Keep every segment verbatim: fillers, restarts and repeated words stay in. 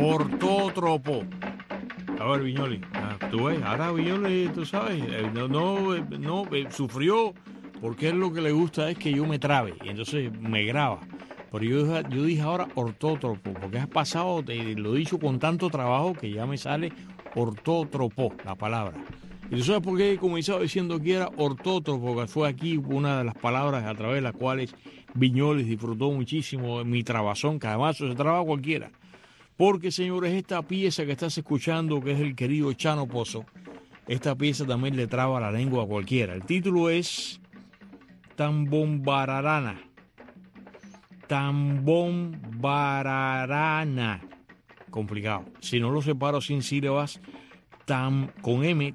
ortótropo. A ver, Viñoli, ah, tú ves, ahora Viñoli, tú sabes, eh, no, no, eh, no eh, sufrió porque él lo que le gusta es que yo me trabe y entonces me graba. Pero yo, yo dije ahora ortótropo, porque has pasado, te, lo he dicho con tanto trabajo que ya me sale ortótropo, la palabra. ¿Y tú sabes por qué he comenzado diciendo que era ortótropo? Que fue aquí una de las palabras a través de las cuales Viñoles disfrutó muchísimo mi trabazón, que además se traba cualquiera. Porque, señores, esta pieza que estás escuchando, que es el querido Chano Pozo, esta pieza también le traba la lengua a cualquiera. El título es Tambombararana. Tambombararana. Complicado. Si no lo separo sin sílabas, tam, con M,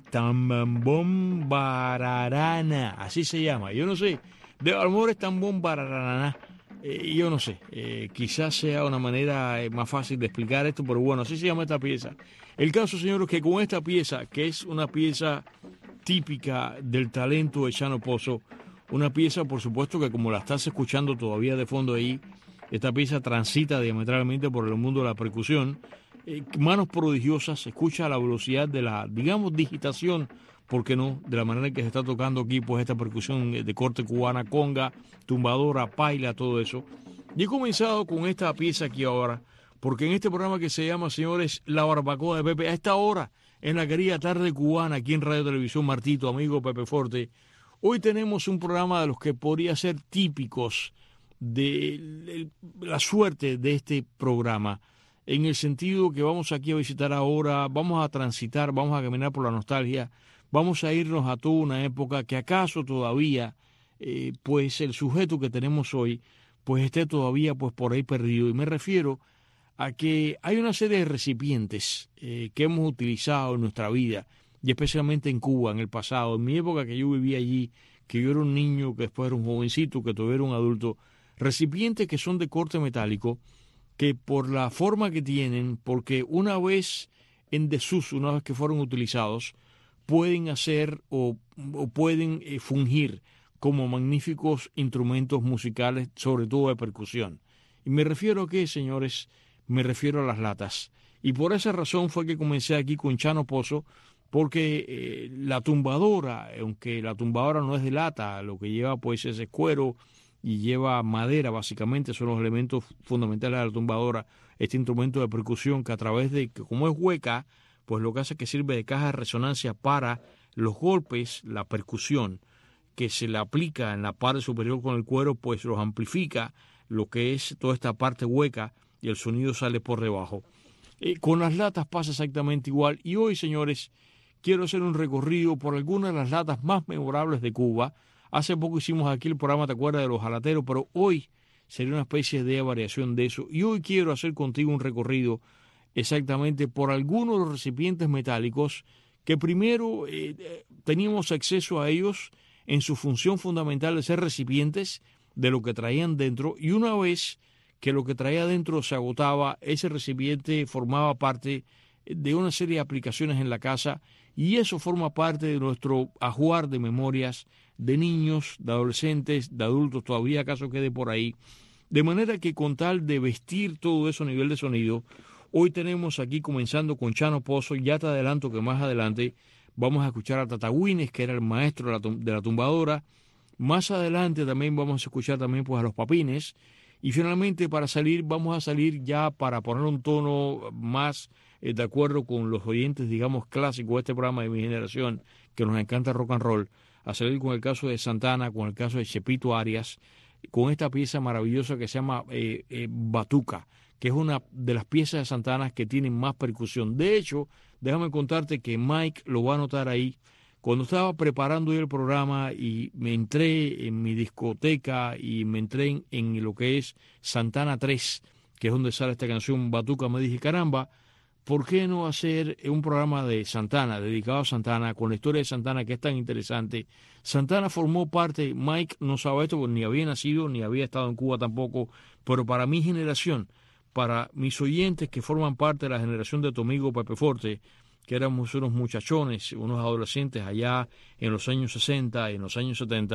Tambombararana. Así se llama. Yo no sé. De amor es Tambombararana. Eh, yo no sé, eh, quizás sea una manera eh, más fácil de explicar esto, pero bueno, así se llama esta pieza. El caso, señores, es que con esta pieza, que es una pieza típica del talento de Chano Pozo, una pieza, por supuesto, que como la estás escuchando todavía de fondo ahí, esta pieza transita diametralmente por el mundo de la percusión, eh, manos prodigiosas, se escucha a la velocidad de la, digamos, digitación, ¿por qué no?, de la manera en que se está tocando aquí, pues esta percusión de corte cubana, conga, tumbadora, paila, todo eso. Y he comenzado con esta pieza aquí ahora, porque en este programa que se llama, señores, La Barbacoa de Pepe, a esta hora, en la querida tarde cubana, aquí en Radio Televisión Martito, amigo Pepe Forte, hoy tenemos un programa de los que podría ser típicos de la suerte de este programa, en el sentido que vamos aquí a visitar ahora, vamos a transitar, vamos a caminar por la nostalgia, vamos a irnos a toda una época que acaso todavía, eh, pues el sujeto que tenemos hoy, pues esté todavía pues por ahí perdido. Y me refiero a que hay una serie de recipientes eh, que hemos utilizado en nuestra vida, y especialmente en Cuba, en el pasado, en mi época que yo vivía allí, que yo era un niño, que después era un jovencito, que todavía era un adulto, recipientes que son de corte metálico, que por la forma que tienen, porque una vez en desuso, una vez que fueron utilizados, pueden hacer o, o pueden eh, fungir como magníficos instrumentos musicales, sobre todo de percusión. Y me refiero a qué, señores, me refiero a las latas. Y por esa razón fue que comencé aquí con Chano Pozo, porque eh, la tumbadora, aunque la tumbadora no es de lata, lo que lleva pues es cuero y lleva madera, básicamente son los elementos fundamentales de la tumbadora, este instrumento de percusión que a través de, que como es hueca, pues lo que hace es que sirve de caja de resonancia para los golpes, la percusión que se le aplica en la parte superior con el cuero, pues los amplifica, lo que es toda esta parte hueca, y el sonido sale por debajo. Eh, con las latas pasa exactamente igual, y hoy, señores, quiero hacer un recorrido por algunas de las latas más memorables de Cuba. Hace poco hicimos aquí el programa, ¿te acuerdas?, de los jalateros, pero hoy sería una especie de variación de eso, y hoy quiero hacer contigo un recorrido exactamente por algunos de los recipientes metálicos que primero eh, teníamos acceso a ellos en su función fundamental de ser recipientes de lo que traían dentro, y una vez que lo que traía dentro se agotaba, ese recipiente formaba parte de una serie de aplicaciones en la casa, y eso forma parte de nuestro ajuar de memorias de niños, de adolescentes, de adultos, todavía acaso quede por ahí, de manera que con tal de vestir todo eso a nivel de sonido, hoy tenemos aquí, comenzando con Chano Pozo, ya te adelanto que más adelante vamos a escuchar a Tata Güines, que era el maestro de la, de la tumbadora. Más adelante también vamos a escuchar también pues a los Papines. Y finalmente, para salir, vamos a salir ya para poner un tono más eh, de acuerdo con los oyentes, digamos, clásicos de este programa de mi generación, que nos encanta rock and roll, a salir con el caso de Santana, con el caso de Chepito Arias, con esta pieza maravillosa que se llama eh, eh, Batuca, que es una de las piezas de Santana que tienen más percusión. De hecho, déjame contarte que Mike lo va a notar ahí. Cuando estaba preparando yo el programa y me entré en mi discoteca y me entré en, en lo que es Santana tres, que es donde sale esta canción Batuca, me dije, caramba, ¿por qué no hacer un programa de Santana, dedicado a Santana, con la historia de Santana que es tan interesante? Santana formó parte, Mike no sabe esto porque ni había nacido, ni había estado en Cuba tampoco, pero para mi generación, para mis oyentes que forman parte de la generación de tu amigo Pepe Forte, que éramos unos muchachones, unos adolescentes allá en los años sesenta y en los años setenta,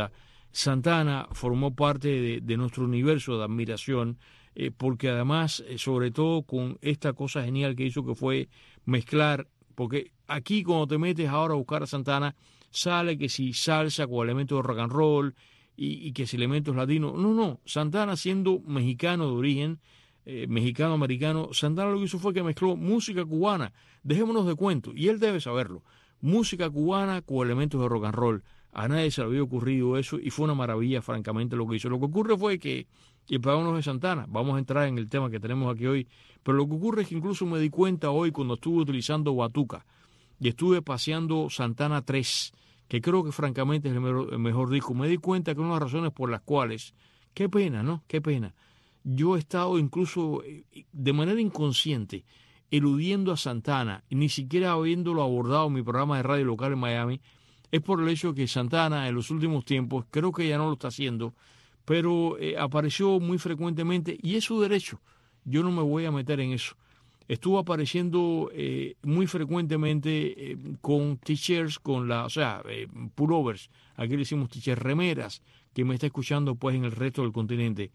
Santana formó parte de, de nuestro universo de admiración, eh, porque además, eh, sobre todo con esta cosa genial que hizo, que fue mezclar, porque aquí cuando te metes ahora a buscar a Santana, sale que si salsa con elementos de rock and roll y, y que si elementos latinos. No, no, Santana siendo mexicano de origen, eh, mexicano-americano, Santana lo que hizo fue que mezcló música cubana, dejémonos de cuento, y él debe saberlo, música cubana con elementos de rock and roll. A nadie se le había ocurrido eso y fue una maravilla, francamente, lo que hizo. Lo que ocurre fue que, y vámonos de Santana, vamos a entrar en el tema que tenemos aquí hoy, pero lo que ocurre es que incluso me di cuenta hoy cuando estuve utilizando Batuca y estuve paseando Santana tres, que creo que francamente es el mejor, el mejor disco, me di cuenta que una de las razones por las cuales, qué pena, ¿no? Qué pena. Yo he estado incluso de manera inconsciente eludiendo a Santana, ni siquiera habiéndolo abordado en mi programa de radio local en Miami, es por el hecho que Santana en los últimos tiempos, creo que ya no lo está haciendo, pero eh, apareció muy frecuentemente y es su derecho. Yo no me voy a meter en eso. Estuvo apareciendo eh, muy frecuentemente eh, con t-shirts, con la, o sea, eh, pullovers, aquí le decimos t-shirts, remeras, que me está escuchando pues en el resto del continente.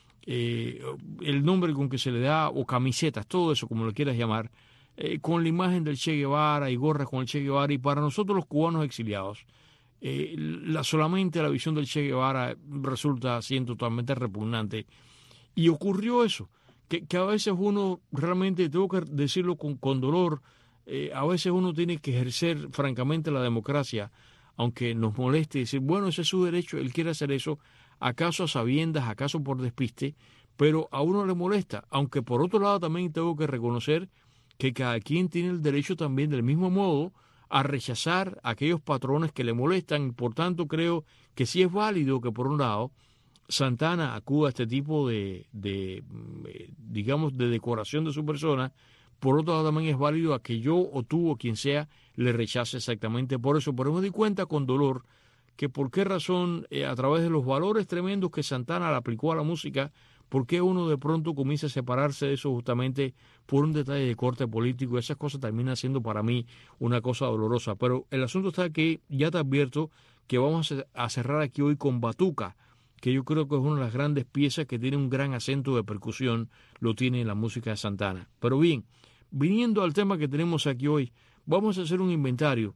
Eh, el nombre con que se le da, o camisetas, todo eso, como lo quieras llamar, eh, con la imagen del Che Guevara y gorras con el Che Guevara, y para nosotros los cubanos exiliados, eh, la, solamente la visión del Che Guevara resulta siendo totalmente repugnante. Y ocurrió eso, que, que a veces uno, realmente tengo que decirlo con, con dolor, eh, a veces uno tiene que ejercer francamente la democracia, aunque nos moleste decir, bueno, ese es su derecho, él quiere hacer eso, acaso a sabiendas, acaso por despiste, pero a uno le molesta, aunque por otro lado también tengo que reconocer que cada quien tiene el derecho también del mismo modo a rechazar aquellos patrones que le molestan. Por tanto, creo que sí es válido que por un lado Santana acuda a este tipo de, de digamos, de decoración de su persona, por otro lado también es válido a que yo o tú o quien sea le rechace exactamente por eso. Pero me di cuenta con dolor que por qué razón, eh, a través de los valores tremendos que Santana le aplicó a la música, por qué uno de pronto comienza a separarse de eso justamente por un detalle de corte político. Esas cosas terminan siendo para mí una cosa dolorosa. Pero el asunto está que ya te advierto que vamos a cerrar aquí hoy con Batuca, que yo creo que es una de las grandes piezas que tiene un gran acento de percusión, lo tiene en la música de Santana. Pero bien, viniendo al tema que tenemos aquí hoy, vamos a hacer un inventario,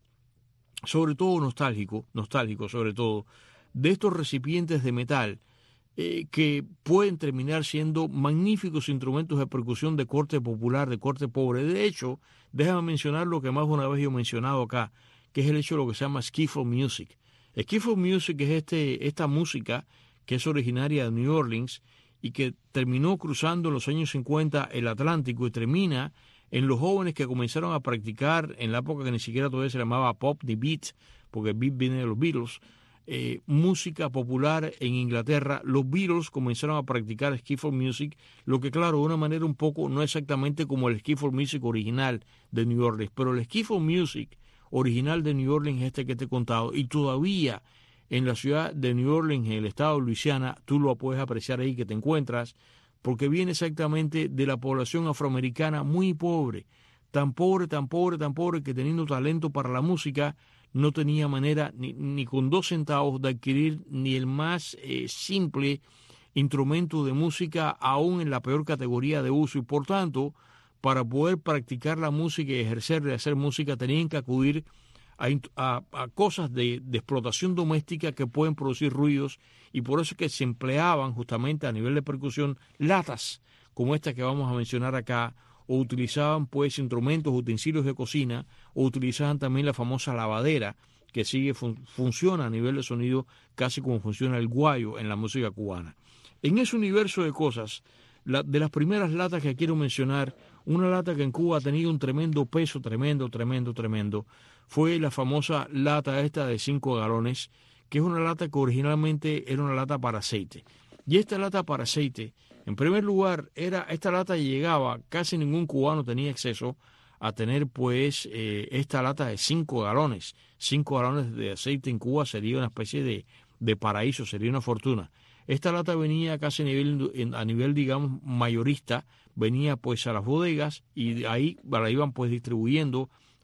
sobre todo nostálgico, nostálgico sobre todo, de estos recipientes de metal eh, que pueden terminar siendo magníficos instrumentos de percusión de corte popular, de corte pobre. De hecho, déjame mencionar lo que más de una vez yo he mencionado acá, que es el hecho de lo que se llama skiffle music. Skiffle music es este, esta música que es originaria de New Orleans y que terminó cruzando en los años cincuenta el Atlántico y termina en los jóvenes que comenzaron a practicar en la época que ni siquiera todavía se llamaba pop ni beat, porque beat viene de los Beatles, eh, música popular en Inglaterra. Los Beatles comenzaron a practicar skiffle music, lo que claro, de una manera un poco, no exactamente como el skiffle music original de New Orleans, pero el skiffle music original de New Orleans es este que te he contado, y todavía en la ciudad de New Orleans, en el estado de Luisiana, tú lo puedes apreciar ahí que te encuentras, porque viene exactamente de la población afroamericana muy pobre, tan pobre, tan pobre, tan pobre, que teniendo talento para la música, no tenía manera ni, ni con dos centavos de adquirir ni el más eh, simple instrumento de música, aún en la peor categoría de uso, y por tanto, para poder practicar la música y ejercer de hacer música, tenían que acudir a, a, a cosas de, de explotación doméstica que pueden producir ruidos, y por eso es que se empleaban justamente a nivel de percusión latas como esta que vamos a mencionar acá, o utilizaban pues instrumentos, utensilios de cocina, o utilizaban también la famosa lavadera, que sigue fun- funciona a nivel de sonido casi como funciona el guayo en la música cubana. En ese universo de cosas, la, de las primeras latas que quiero mencionar, una lata que en Cuba ha tenido un tremendo peso, tremendo, tremendo, tremendo, fue la famosa lata esta de cinco galones, que es una lata que originalmente era una lata para aceite. Y esta lata para aceite, en primer lugar, era esta lata llegaba, casi ningún cubano tenía acceso a tener pues eh, esta lata de cinco galones. Cinco galones de aceite en Cuba sería una especie de, de paraíso, sería una fortuna. Esta lata venía casi a nivel, a nivel, digamos, mayorista, venía pues a las bodegas y ahí la iban pues distribuyendo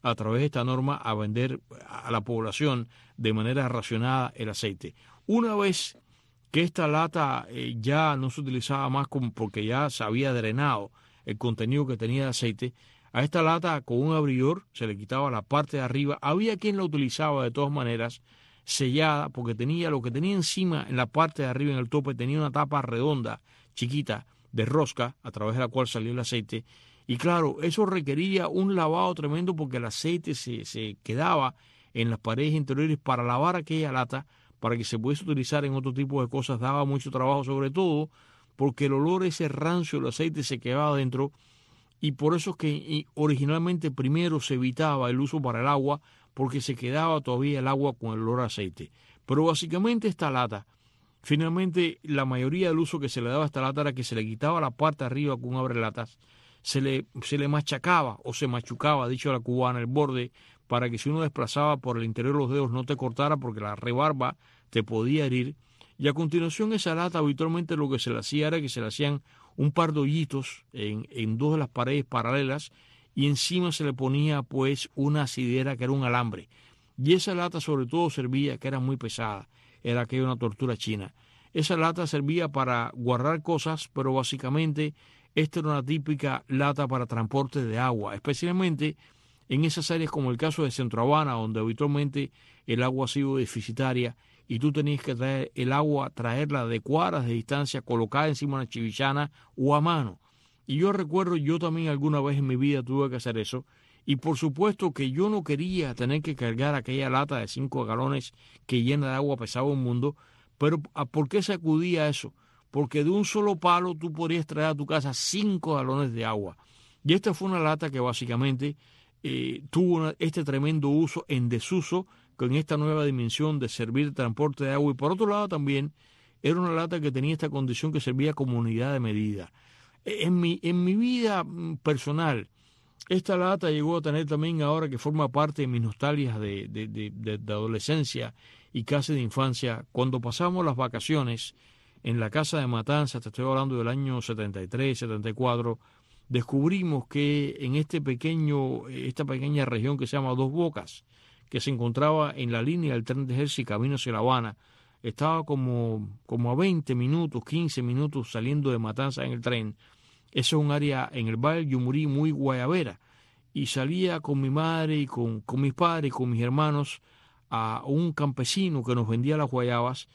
a través de esta norma a vender a la población de manera racionada el aceite. Una vez que esta lata eh, ya no se utilizaba más como porque ya se había drenado el contenido que tenía de aceite, a esta lata con un abridor se le quitaba la parte de arriba. Había quien la utilizaba de todas maneras sellada porque tenía lo que tenía encima en la parte de arriba, en el tope, tenía una tapa redonda, chiquita, de rosca, a través de la cual salía el aceite. Y claro, eso requería un lavado tremendo porque el aceite se, se quedaba en las paredes interiores. Para lavar aquella lata, para que se pudiese utilizar en otro tipo de cosas, daba mucho trabajo, sobre todo porque el olor ese rancio del aceite se quedaba adentro, y por eso es que originalmente primero se evitaba el uso para el agua, porque se quedaba todavía el agua con el olor a aceite. Pero básicamente esta lata, finalmente la mayoría del uso que se le daba a esta lata era que se le quitaba la parte de arriba con un abrelatas, se le, se le machacaba o se machucaba, dicho a la cubana, el borde, para que si uno desplazaba por el interior de los dedos no te cortara porque la rebarba te podía herir. Y a continuación esa lata habitualmente lo que se le hacía era que se le hacían un par de hoyitos en, en dos de las paredes paralelas y encima se le ponía pues una asidera que era un alambre. Y esa lata sobre todo servía, que era muy pesada, era aquella una tortura china. Esa lata servía para guardar cosas, pero básicamente esta era una típica lata para transporte de agua, especialmente en esas áreas como el caso de Centro Habana, donde habitualmente el agua ha sido deficitaria y tú tenías que traer el agua, traerla de cuadras de distancia, colocada encima de una chivichana o a mano. Y yo recuerdo, yo también alguna vez en mi vida tuve que hacer eso, y por supuesto que yo no quería tener que cargar aquella lata de cinco galones que llena de agua pesaba un mundo, pero ¿por qué se acudía a eso? Porque de un solo palo tú podrías traer a tu casa cinco galones de agua. Y esta fue una lata que básicamente eh, tuvo una, este tremendo uso en desuso, con esta nueva dimensión de servir transporte de agua. Y por otro lado también era una lata que tenía esta condición que servía como unidad de medida. En mi, en mi vida personal, esta lata llegó a tener también, ahora que forma parte de mis nostalgias de, de, de, de, de adolescencia y casi de infancia, cuando pasamos las vacaciones en la casa de Matanzas, te estoy hablando del año setenta y tres, setenta y cuatro, descubrimos que en este pequeño, esta pequeña región que se llama Dos Bocas, que se encontraba en la línea del tren de Hershey camino hacia La Habana, estaba como, como a veinte minutos, quince minutos saliendo de Matanzas en el tren. Eso es un área en el Valle Yumurí muy guayabera, y salía con mi madre y con, con mis padres y con mis hermanos a un campesino que nos vendía las guayabas,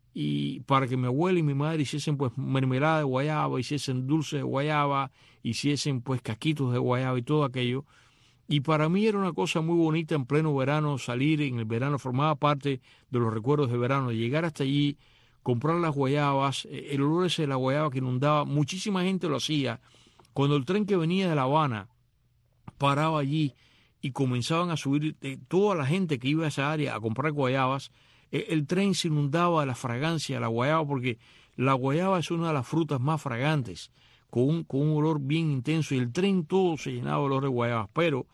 y para que mi abuela y mi madre hiciesen pues mermelada de guayaba, hiciesen dulce de guayaba, hiciesen pues caquitos de guayaba y todo aquello. Y para mí era una cosa muy bonita en pleno verano salir, en el verano formaba parte de los recuerdos de verano, llegar hasta allí, comprar las guayabas, el olor ese de la guayaba que inundaba, muchísima gente lo hacía. Cuando el tren que venía de La Habana paraba allí y comenzaban a subir eh, toda la gente que iba a esa área a comprar guayabas, eh, el tren se inundaba de la fragancia de la guayaba, porque la guayaba es una de las frutas más fragantes, con un, con un olor bien intenso, y el tren todo se llenaba de olor de guayabas. Pero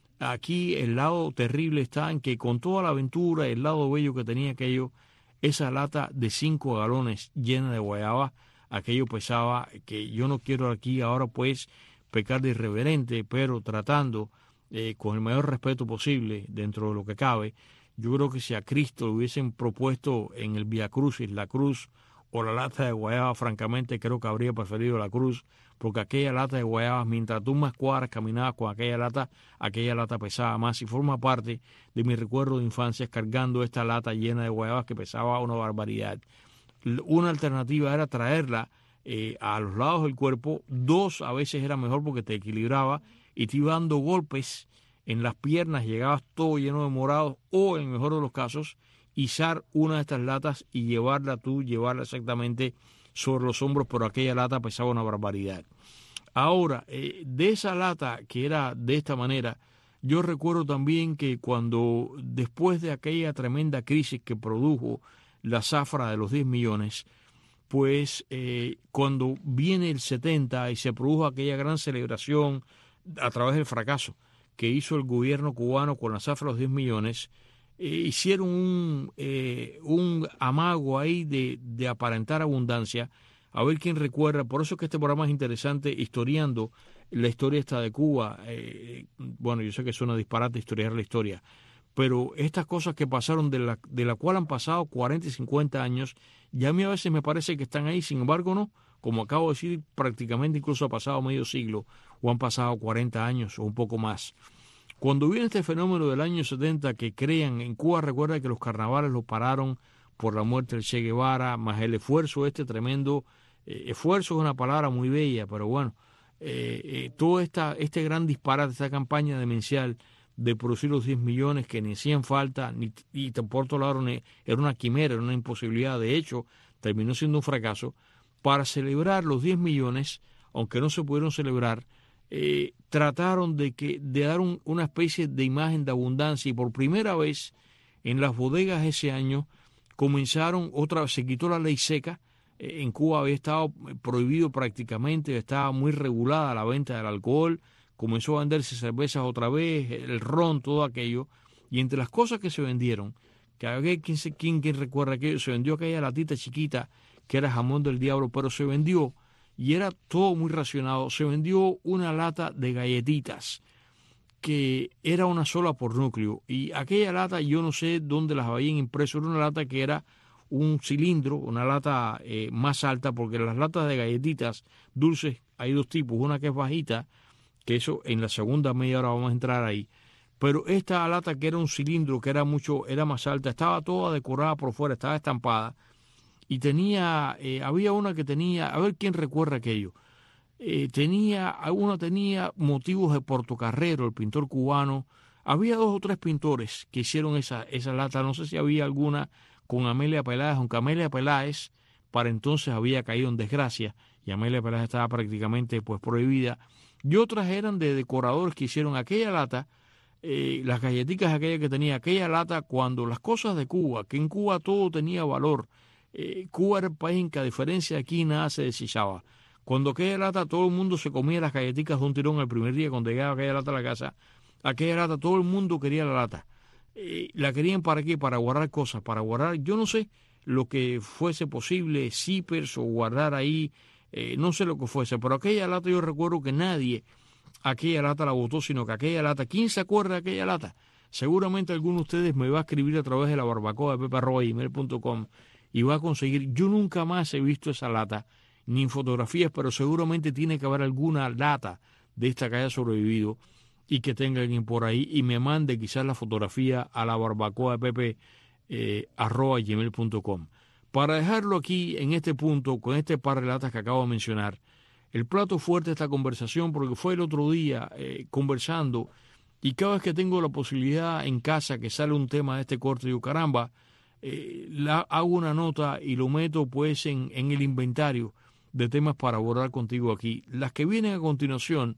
aquí el lado terrible está en que con toda la aventura, el lado bello que tenía aquello, esa lata de cinco galones llena de guayaba, aquello pesaba, que yo no quiero aquí ahora pues pecar de irreverente, pero tratando eh, con el mayor respeto posible dentro de lo que cabe. Yo creo que si a Cristo le hubiesen propuesto en el Vía Crucis la cruz o la lata de guayaba, francamente creo que habría preferido la cruz, porque aquella lata de guayabas, mientras tú más cuadras caminabas con aquella lata, aquella lata pesaba más, y forma parte de mi recuerdo de infancia cargando esta lata llena de guayabas que pesaba una barbaridad. Una alternativa era traerla eh, a los lados del cuerpo, dos a veces era mejor porque te equilibraba y te iba dando golpes en las piernas, llegabas todo lleno de morados, o en el mejor de los casos, izar una de estas latas y llevarla tú, llevarla exactamente sobre los hombros, pero aquella lata pesaba una barbaridad. Ahora, eh, de esa lata que era de esta manera, yo recuerdo también que cuando después de aquella tremenda crisis que produjo la zafra de los diez millones, pues eh, cuando viene el setenta y se produjo aquella gran celebración a través del fracaso que hizo el gobierno cubano con la zafra de los diez millones, eh, hicieron un, eh, un amago ahí de, de aparentar abundancia, a ver quién recuerda. Por eso es que este programa es interesante, historiando la historia está de Cuba. Eh, bueno, yo sé que suena disparate historiar la historia, pero estas cosas que pasaron, de la, de la cual han pasado cuarenta y cincuenta años, ya a mí a veces me parece que están ahí, sin embargo no, como acabo de decir, prácticamente incluso ha pasado medio siglo, o han pasado cuarenta años o un poco más. Cuando viene este fenómeno del año setenta que crean en Cuba, recuerda que los carnavales los pararon por la muerte del Che Guevara, más el esfuerzo este tremendo, eh, esfuerzo es una palabra muy bella, pero bueno, eh, eh, todo esta, este gran disparate, esta campaña demencial de producir los diez millones que ni hacían falta, ni, y por otro lado era una quimera, era una imposibilidad, de hecho terminó siendo un fracaso. Para celebrar los diez millones, aunque no se pudieron celebrar, eh, trataron de, que, de dar un, una especie de imagen de abundancia, y por primera vez en las bodegas ese año comenzaron otra vez, se quitó la ley seca. Eh, en Cuba había estado prohibido prácticamente, estaba muy regulada la venta del alcohol, comenzó a venderse cervezas otra vez, el ron, todo aquello, y entre las cosas que se vendieron, que había quien, quien, quien recuerda aquello, se vendió aquella latita chiquita que era jamón del diablo, pero se vendió, y era todo muy racionado, se vendió una lata de galletitas, que era una sola por núcleo, y aquella lata yo no sé dónde las habían impreso, era una lata que era un cilindro, una lata eh, más alta, porque las latas de galletitas dulces hay dos tipos, una que es bajita, que eso en la segunda media hora vamos a entrar ahí, pero esta lata que era un cilindro, que era mucho, era más alta, estaba toda decorada por fuera, estaba estampada, y tenía, eh, había una que tenía, a ver quién recuerda aquello, eh, tenía, una tenía motivos de Portocarrero, el pintor cubano, había dos o tres pintores que hicieron esa, esa lata, no sé si había alguna con Amelia Peláez, aunque Amelia Peláez para entonces había caído en desgracia, y Amelia Peláez estaba prácticamente pues prohibida, y otras eran de decoradores que hicieron aquella lata, eh, las galletitas aquellas que tenía, aquella lata, cuando las cosas de Cuba, que en Cuba todo tenía valor. Eh, Cuba era el país en que, a diferencia de aquí, nada se desechaba. Cuando aquella lata, todo el mundo se comía las galletitas de un tirón el primer día cuando llegaba aquella lata a la casa. Aquella lata, todo el mundo quería la lata. Eh, ¿La querían para qué? Para guardar cosas, para guardar, yo no sé, lo que fuese posible, zippers o guardar ahí, eh, no sé lo que fuese, pero aquella lata yo recuerdo que nadie aquella lata la botó, sino que aquella lata, ¿quién se acuerda de aquella lata? Seguramente alguno de ustedes me va a escribir a través de la barbacoa de pepe arroba gmail punto com y va a conseguir. Yo nunca más he visto esa lata, ni en fotografías, pero seguramente tiene que haber alguna lata de esta que haya sobrevivido y que tenga alguien por ahí y me mande quizás la fotografía a la barbacoa de pepe eh, arroba gmail punto com. Para dejarlo aquí en este punto, con este par de latas que acabo de mencionar, el plato fuerte de esta conversación, porque fue el otro día eh, conversando, y cada vez que tengo la posibilidad en casa que sale un tema de este corte, digo, caramba, eh, la, hago una nota y lo meto pues en, en el inventario de temas para abordar contigo aquí. Las que vienen a continuación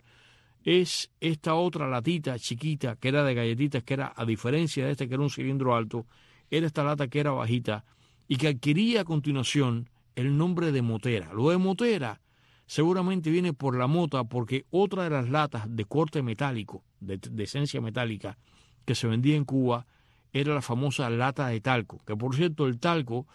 es esta otra latita chiquita que era de galletitas, que era, a diferencia de este que era un cilindro alto, era esta lata que era bajita y que adquiría a continuación el nombre de motera. Lo de motera seguramente viene por la mota, porque otra de las latas de corte metálico, de, de esencia metálica, que se vendía en Cuba, era la famosa lata de talco, que por cierto el talco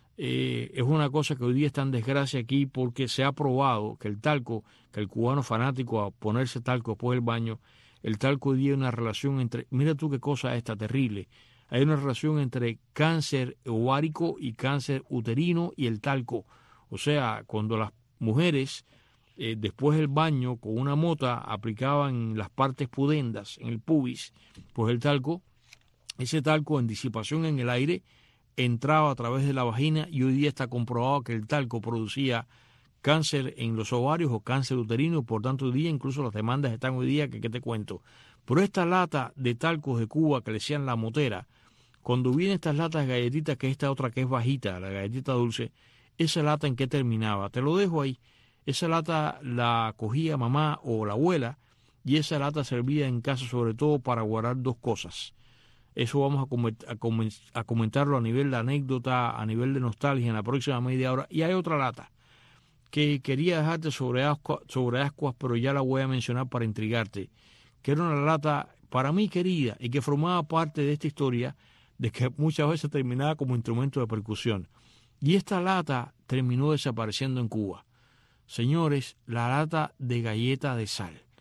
eh, es una cosa que hoy día está en desgracia aquí, porque se ha probado que el talco, que el cubano fanático a ponerse talco después del baño, el talco hoy día hay una relación entre, mira tú qué cosa esta terrible, hay una relación entre cáncer ovárico y cáncer uterino y el talco. O sea, cuando las mujeres eh, después del baño con una mota aplicaban las partes pudendas, en el pubis, pues el talco, ese talco en disipación en el aire entraba a través de la vagina, y hoy día está comprobado que el talco producía cáncer en los ovarios o cáncer uterino, y por tanto hoy día incluso las demandas están hoy día que qué te cuento. Pero esta lata de talcos de Cuba que le decían la motera, cuando vienen estas latas de galletitas, que esta otra que es bajita, la galletita dulce, esa lata en qué terminaba, te lo dejo ahí. Esa lata la cogía mamá o la abuela, y esa lata servía en casa sobre todo para guardar dos cosas. Eso vamos a, coment a, coment a comentarlo a nivel de anécdota, a nivel de nostalgia en la próxima media hora. Y hay otra lata que quería dejarte sobre ascuas, sobre ascuas, pero ya la voy a mencionar para intrigarte, que era una lata para mí querida y que formaba parte de esta historia de que muchas veces terminaba como instrumento de percusión. Y esta lata terminó desapareciendo en Cuba. Señores, la lata de galleta de sal.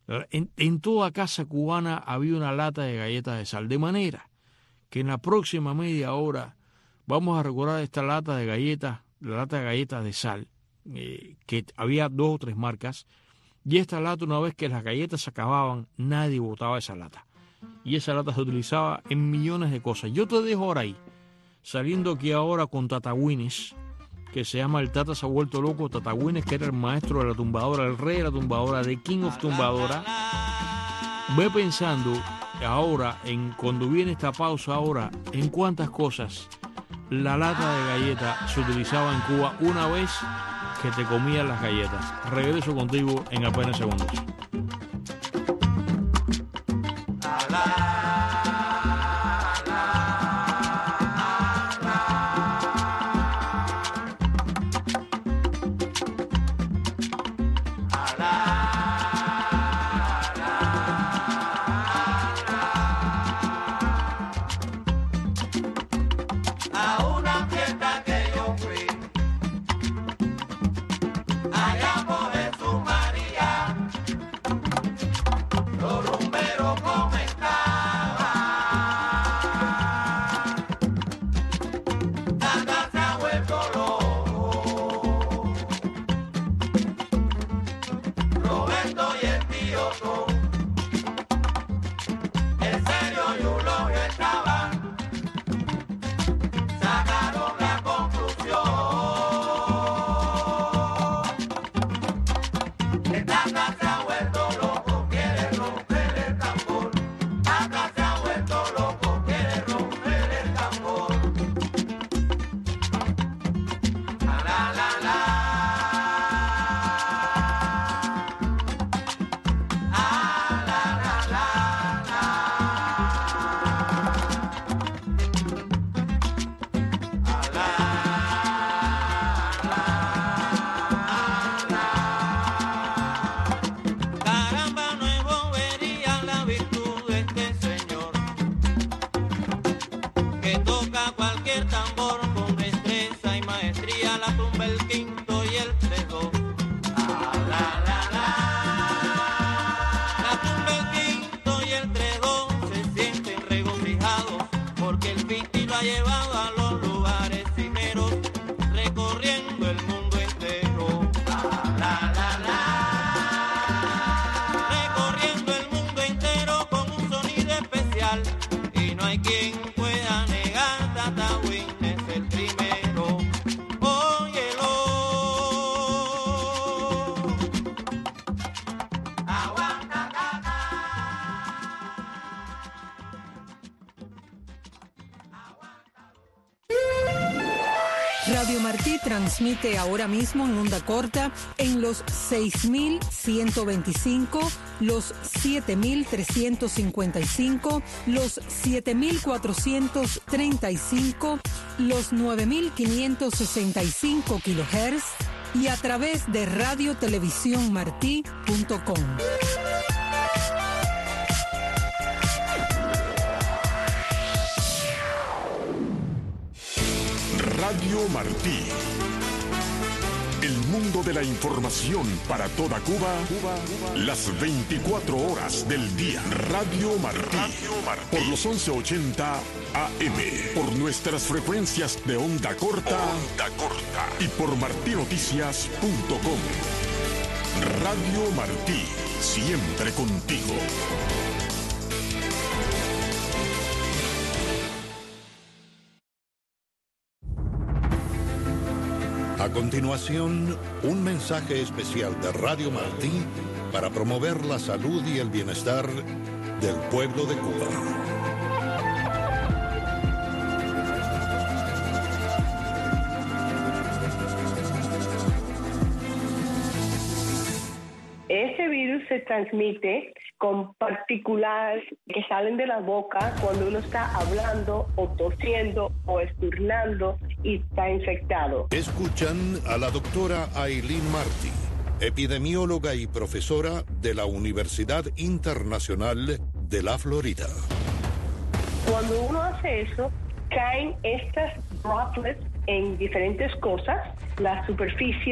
En, en toda casa cubana había una lata de galletas de sal, de manera que en la próxima media hora vamos a recordar esta lata de galletas, la lata de galletas de sal, eh, que había dos o tres marcas, y esta lata, una vez que las galletas se acababan, nadie botaba esa lata. Y esa lata se utilizaba en millones de cosas. Yo te dejo ahora ahí, saliendo aquí ahora con Tata Winnes, que se llama El Tata se ha vuelto loco. Tata Winnes, que era el maestro de la tumbadora, el rey de la tumbadora, de King of Tumbadora. Ve pensando ahora, en cuando viene esta pausa ahora, en cuántas cosas la lata de galletas se utilizaba en Cuba una vez que te comían las galletas. Regreso contigo en apenas segundos. Radio Martí transmite ahora mismo en onda corta en los seis mil ciento veinticinco, los siete mil trescientos cincuenta y cinco, los siete mil cuatrocientos treinta y cinco, los nueve mil quinientos sesenta y cinco kilohertz y a través de radio televisión martí punto com. Radio Martí. El mundo de la información para toda Cuba, Cuba, Cuba. Las veinticuatro horas del día. Radio Martí. Radio Martí. Por los once ochenta A M. Por nuestras frecuencias de onda corta. Onda corta. Y por martí noticias punto com. Radio Martí. Siempre contigo. A continuación, un mensaje especial de Radio Martí para promover la salud y el bienestar del pueblo de Cuba. Ese virus se transmite con partículas que salen de la boca cuando uno está hablando o tosiendo o esturnando y está infectado. Escuchan a la doctora Aileen Martí, epidemióloga y profesora de la Universidad Internacional de la Florida. Cuando uno hace eso, caen estas droplets en diferentes cosas, las superficies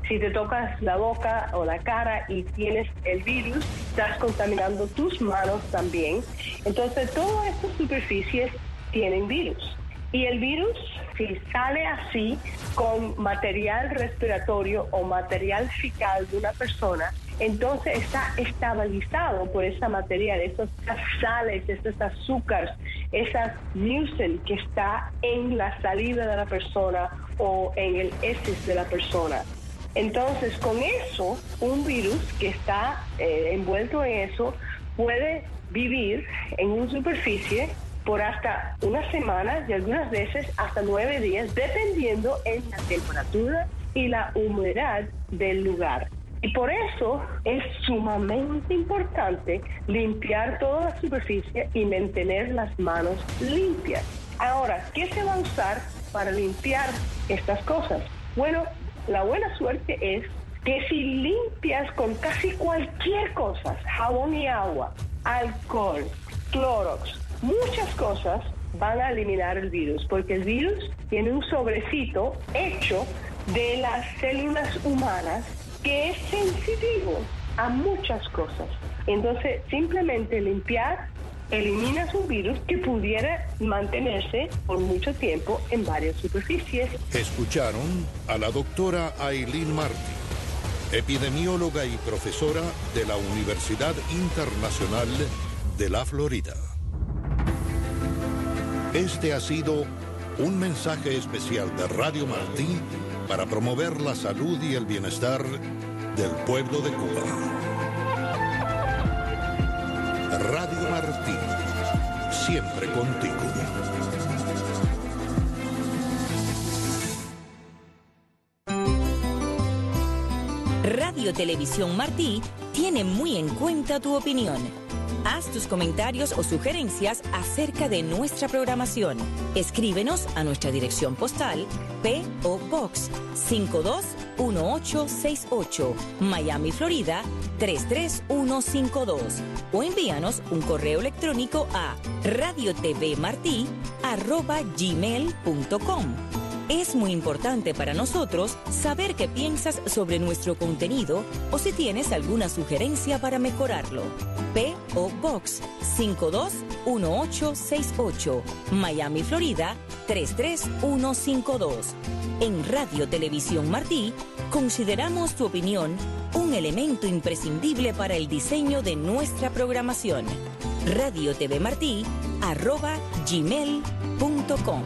Si te tocas la boca o la cara y tienes el virus, estás contaminando tus manos también. Entonces, todas estas superficies tienen virus. Y el virus, si sale así con material respiratorio o material fecal de una persona, entonces está estabilizado por ese material, esas sales, esos azúcares, esa mucin que está en la saliva de la persona o en el heces de la persona. Entonces, con eso, un virus que está eh, envuelto en eso puede vivir en una superficie por hasta una semana y algunas veces hasta nueve días, dependiendo en la temperatura y la humedad del lugar. Y por eso es sumamente importante limpiar toda la superficie y mantener las manos limpias. Ahora, ¿qué se va a usar para limpiar estas cosas? Bueno, la buena suerte es que si limpias con casi cualquier cosa, jabón y agua, alcohol, Clorox, muchas cosas van a eliminar el virus, porque el virus tiene un sobrecito hecho de las células humanas que es sensitivo a muchas cosas. Entonces, simplemente limpiar, eliminas un virus que pudiera mantenerse por mucho tiempo en varias superficies. Escucharon a la doctora Aileen Martí, epidemióloga y profesora de la Universidad Internacional de la Florida. Este ha sido un mensaje especial de Radio Martí para promover la salud y el bienestar del pueblo de Cuba. Radio Martí, siempre contigo. Radio Televisión Martí tiene muy en cuenta tu opinión. Haz tus comentarios o sugerencias acerca de nuestra programación. Escríbenos a nuestra dirección postal P O Box cinco dos uno ocho seis ocho, Miami, Florida tres tres uno cinco dos, o envíanos un correo electrónico a radiotvmartí arroba gmail punto com. Es muy importante para nosotros saber qué piensas sobre nuestro contenido o si tienes alguna sugerencia para mejorarlo. P O Box cinco dos uno ocho seis ocho, Miami, Florida tres tres uno cinco dos. En Radio Televisión Martí consideramos tu opinión un elemento imprescindible para el diseño de nuestra programación. radiotvmartí arroba gmail punto com.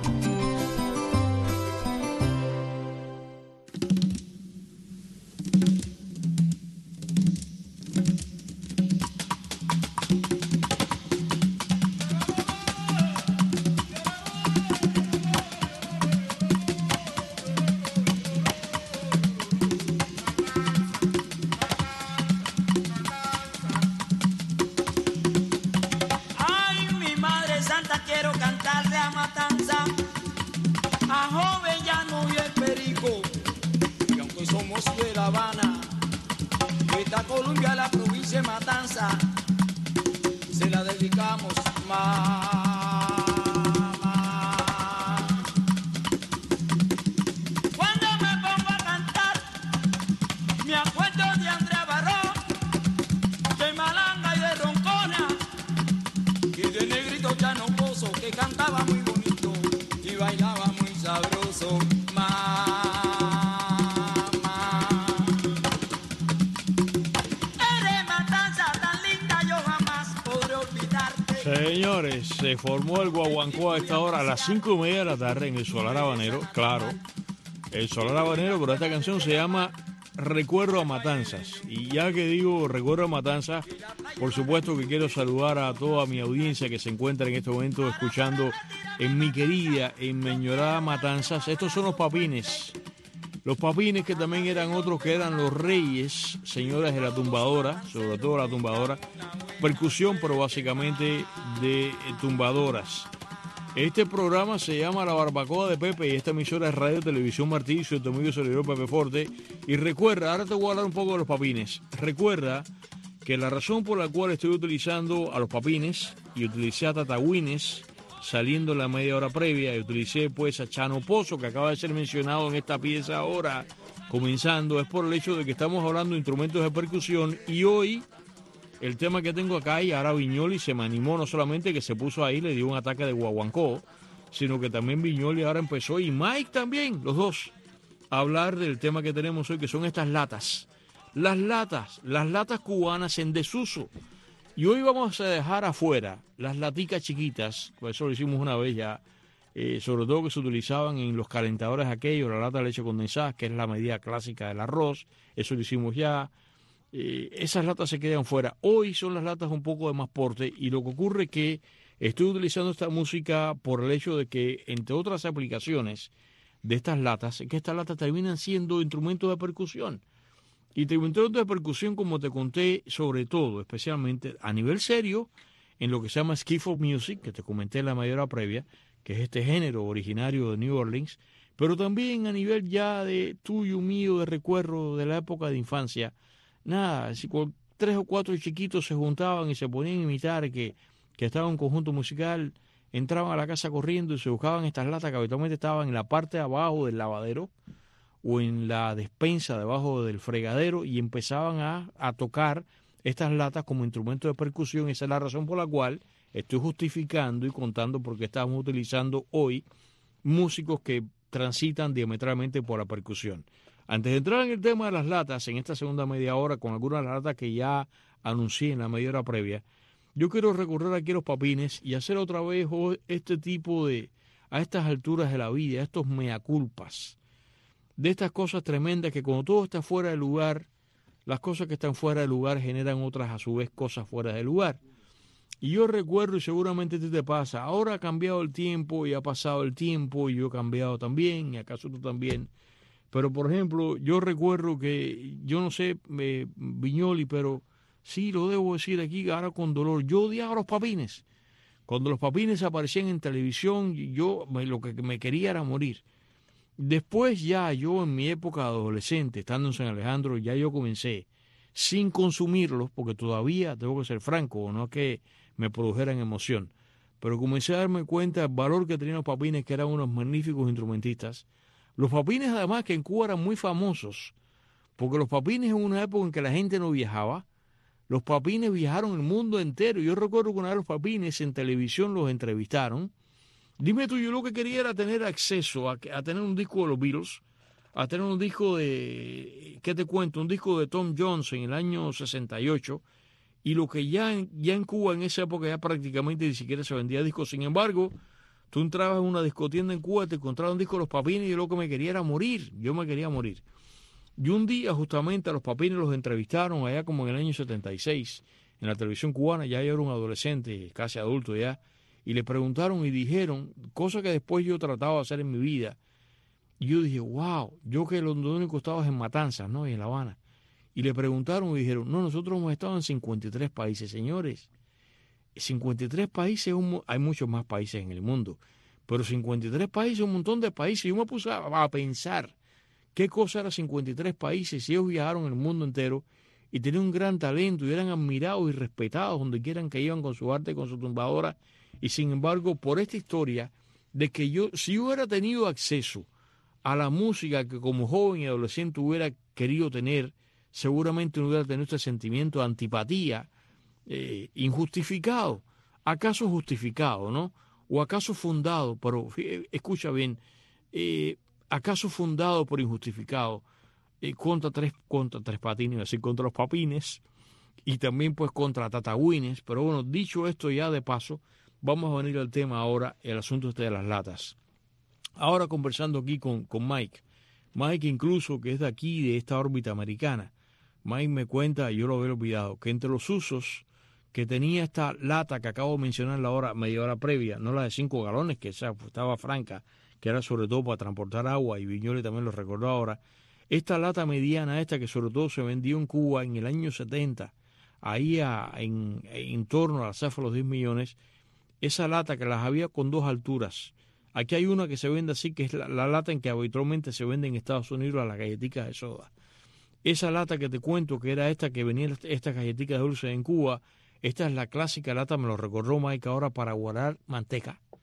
Señores, se formó el guaguancó a esta hora, a las cinco y media de la tarde, en el Solar Habanero. Claro, el Solar Habanero, pero esta canción se llama Recuerdo a Matanzas. Y ya que digo Recuerdo a Matanzas, por supuesto que quiero saludar a toda mi audiencia que se encuentra en este momento escuchando en mi querida, en mi añorada Matanzas. Estos son los Papines. Los Papines, que también eran otros que eran los reyes, señores de la tumbadora, sobre todo la tumbadora, percusión, pero básicamente de tumbadoras. Este programa se llama La Barbacoa de Pepe y esta emisora es Radio Televisión Martí, soy tu amigo servidor Pepe Forte. Y recuerda, ahora te voy a hablar un poco de los Papines. Recuerda que la razón por la cual estoy utilizando a los Papines y utilicé a Tatagüines saliendo la media hora previa, y utilicé pues a Chano Pozo, que acaba de ser mencionado en esta pieza ahora, comenzando, es por el hecho de que estamos hablando de instrumentos de percusión, y hoy el tema que tengo acá, y ahora Viñoli se me animó, no solamente que se puso ahí, le dio un ataque de guaguancó, sino que también Viñoli ahora empezó, y Mike también, los dos, a hablar del tema que tenemos hoy, que son estas latas. Las latas, las latas cubanas en desuso. Y hoy vamos a dejar afuera las laticas chiquitas, por eso lo hicimos una vez ya, eh, sobre todo que se utilizaban en los calentadores aquellos, la lata de leche condensada, que es la medida clásica del arroz, eso lo hicimos ya. Eh, esas latas se quedan fuera. Hoy son las latas un poco de más porte, y lo que ocurre es que estoy utilizando esta música por el hecho de que, entre otras aplicaciones de estas latas, es que estas latas terminan siendo instrumentos de percusión. Y instrumentos de percusión, como te conté, sobre todo, especialmente a nivel serio, en lo que se llama skiffle music, que te comenté en la media hora previa, que es este género originario de New Orleans, pero también a nivel ya de tuyo, mío, de recuerdo de la época de infancia. Nada, si tres o cuatro chiquitos se juntaban y se ponían a imitar que, que estaba un conjunto musical, entraban a la casa corriendo y se buscaban estas latas que habitualmente estaban en la parte de abajo del lavadero o en la despensa debajo del fregadero, y empezaban a, a tocar estas latas como instrumento de percusión. Esa es la razón por la cual estoy justificando y contando por qué estamos utilizando hoy músicos que transitan diametralmente por la percusión. Antes de entrar en el tema de las latas, en esta segunda media hora, con algunas latas que ya anuncié en la media hora previa, yo quiero recorrer aquí los papines y hacer otra vez este tipo de, a estas alturas de la vida, estos mea culpas, de estas cosas tremendas que cuando todo está fuera de lugar, las cosas que están fuera de lugar generan otras a su vez cosas fuera de lugar. Y yo recuerdo, y seguramente a ti te pasa, ahora ha cambiado el tiempo y ha pasado el tiempo y yo he cambiado también, y acaso tú también. Pero, por ejemplo, yo recuerdo que, yo no sé, eh, Viñoli, pero sí lo debo decir aquí ahora con dolor, yo odiaba los papines. Cuando los papines aparecían en televisión, yo me, lo que me quería era morir. Después ya yo en mi época adolescente, estando en San Alejandro, ya yo comencé, sin consumirlos, porque todavía, tengo que ser franco, no es que me produjeran emoción, pero comencé a darme cuenta del valor que tenían los papines, que eran unos magníficos instrumentistas. Los papines, además, que en Cuba eran muy famosos, porque los papines en una época en que la gente no viajaba, los papines viajaron el mundo entero. Yo recuerdo que una vez los papines en televisión los entrevistaron. Dime tú, yo lo que quería era tener acceso a, a tener un disco de los Beatles, a tener un disco de, ¿qué te cuento? Un disco de Tom Jones en el año sesenta y ocho, y lo que ya en, ya en Cuba en esa época ya prácticamente ni siquiera se vendía discos. Sin embargo, tú entrabas en una discotienda en Cuba, te encontrabas un disco de los papines, y yo lo que me quería era morir, yo me quería morir. Y un día justamente a los papines los entrevistaron allá como en el año setenta y seis, en la televisión cubana, ya yo era un adolescente, casi adulto ya, y le preguntaron y dijeron, cosa que después yo trataba de hacer en mi vida, y yo dije, wow, yo que lo único estaba en Matanzas, ¿no? Y en La Habana. Y le preguntaron y dijeron, no, nosotros hemos estado en cincuenta y tres países, señores. cincuenta y tres países, hay muchos más países en el mundo, pero cincuenta y tres países, un montón de países. Yo me puse a, a pensar qué cosa eran cincuenta y tres países, y ellos viajaron el mundo entero y tenían un gran talento y eran admirados y respetados donde quieran que iban con su arte, con su tumbadora. Y sin embargo, por esta historia de que yo, si yo hubiera tenido acceso a la música que como joven y adolescente hubiera querido tener, seguramente no hubiera tenido este sentimiento de antipatía eh, injustificado. ¿Acaso justificado, no? ¿O acaso fundado? Pero escucha bien, eh, ¿acaso fundado por injustificado eh, contra tres contra tres patines, es decir, contra los papines, y también pues contra tatagüines? Pero bueno, dicho esto ya de paso, vamos a venir al tema ahora, el asunto este de las latas. Ahora conversando aquí con, con Mike, Mike incluso que es de aquí, de esta órbita americana, Mike me cuenta, yo lo había olvidado, que entre los usos que tenía esta lata que acabo de mencionar la hora, media hora previa, no la de cinco galones, que esa estaba franca, que era sobre todo para transportar agua, y Viñoli también lo recordó ahora, esta lata mediana, esta que sobre todo se vendió en Cuba en el año setenta, ahí a, en, en torno a la cifra de los diez millones, esa lata que las había con dos alturas. Aquí hay una que se vende así, que es la, la lata en que habitualmente se vende en Estados Unidos a las galletitas de soda. Esa lata que te cuento, que era esta que venía, estas galletitas de dulce en Cuba, esta es la clásica lata, me lo recordó Mike ahora, para guardar manteca.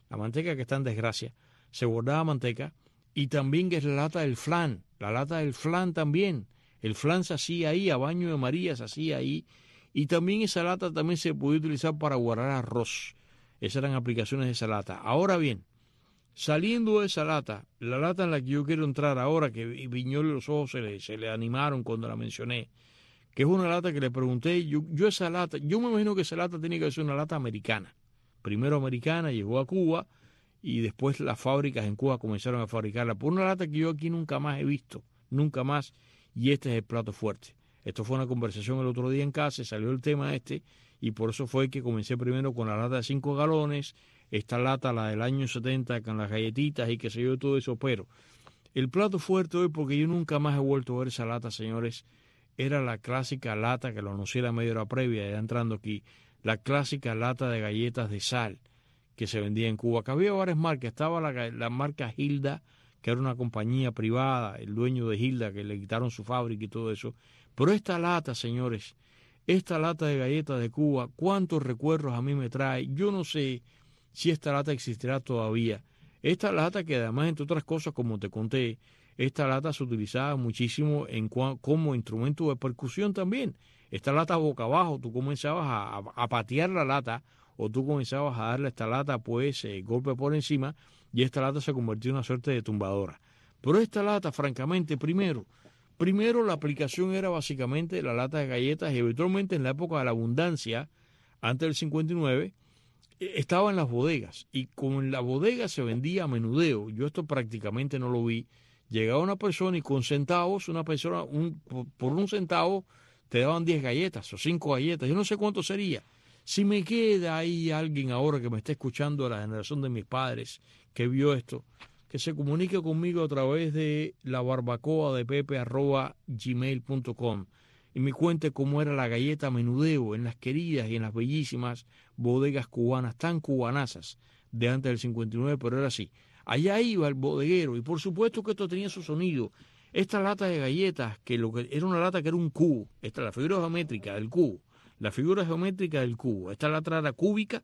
la manteca que está en desgracia, se guardaba manteca, y también que es la lata del flan, la lata del flan también, el flan se hacía ahí, a baño de María se hacía ahí, y también esa lata también se podía utilizar para guardar arroz. Esas eran aplicaciones de esa lata. Ahora bien, saliendo de esa lata, la lata en la que yo quiero entrar ahora, que Viñolo y los ojos se le, se le animaron cuando la mencioné, que es una lata que le pregunté, yo, yo esa lata, yo me imagino que esa lata tiene que ser una lata americana. Primero americana, llegó a Cuba, y después las fábricas en Cuba comenzaron a fabricarla. Por una lata que yo aquí nunca más he visto, nunca más, y este es el plato fuerte. Esto fue una conversación el otro día en casa, salió el tema este, y por eso fue que comencé primero con la lata de cinco galones, esta lata, la del año setenta, con las galletitas y qué sé yo, todo eso, pero el plato fuerte hoy, porque yo nunca más he vuelto a ver esa lata, señores, era la clásica lata, que lo anuncié la media hora previa, ya entrando aquí, la clásica lata de galletas de sal que se vendía en Cuba, que había varias marcas, estaba la, la marca Hilda, que era una compañía privada, el dueño de Hilda, que le quitaron su fábrica y todo eso, pero esta lata, señores, esta lata de galletas de Cuba, cuántos recuerdos a mí me trae, yo no sé si esta lata existirá todavía, esta lata que además, entre otras cosas, como te conté, esta lata se utilizaba muchísimo en, como instrumento de percusión también, esta lata boca abajo, tú comenzabas a, a, a patear la lata, o tú comenzabas a darle a esta lata, pues, eh, golpe por encima, y esta lata se convirtió en una suerte de tumbadora. Pero esta lata, francamente, primero, primero la aplicación era básicamente la lata de galletas, y eventualmente en la época de la abundancia, antes del cincuenta y nueve, eh, estaba en las bodegas, y como en la bodega se vendía a menudeo, yo esto prácticamente no lo vi, llegaba una persona y con centavos, una persona, un, por, por un centavo, te daban diez galletas o cinco galletas, yo no sé cuánto sería. Si me queda ahí alguien ahora que me está escuchando de la generación de mis padres que vio esto, que se comunique conmigo a través de la barbacoa de pepe arroba gmail punto com y me cuente cómo era la galleta menudeo en las queridas y en las bellísimas bodegas cubanas, tan cubanazas de antes del cincuenta y nueve, pero era así. Allá iba el bodeguero y por supuesto que esto tenía su sonido. Esta lata de galletas, que lo que era una lata que era un cubo, esta es la figura geométrica del cubo, la figura geométrica del cubo. Esta lata era cúbica,